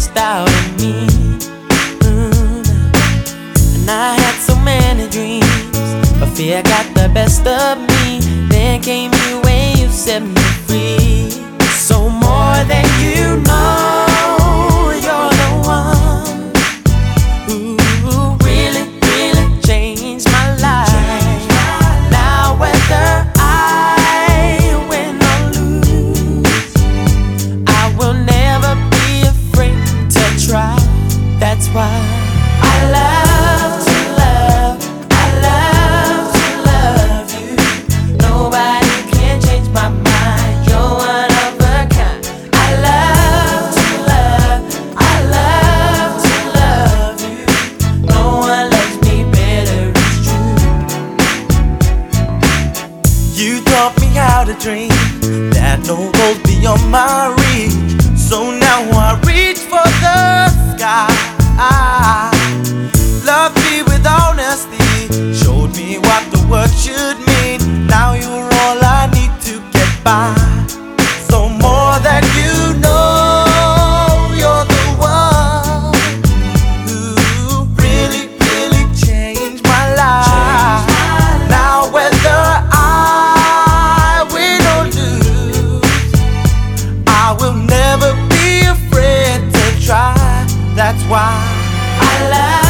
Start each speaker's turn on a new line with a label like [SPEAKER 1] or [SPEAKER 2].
[SPEAKER 1] lost out on me. And I had so many dreams, but fear got the best of me. Then came you and you set me free. So more than you know, you're the one who really, really changed my life. Now whether I win or lose, I will never be afraid to try. That's why I love to love, I love to love you. Nobody can change my mind, you're one of a kind. I love to love, I love to love you. No one loves me better, it's true. You taught me how to dream, that no goes beyond my reach. So now I reach for the sky. Love me with honesty, showed me what the word should mean. Now you're all I need to get by. So more than you know, you're the one who really, really changed my life. Now whether I win or lose, I will never be afraid to try. That's why I love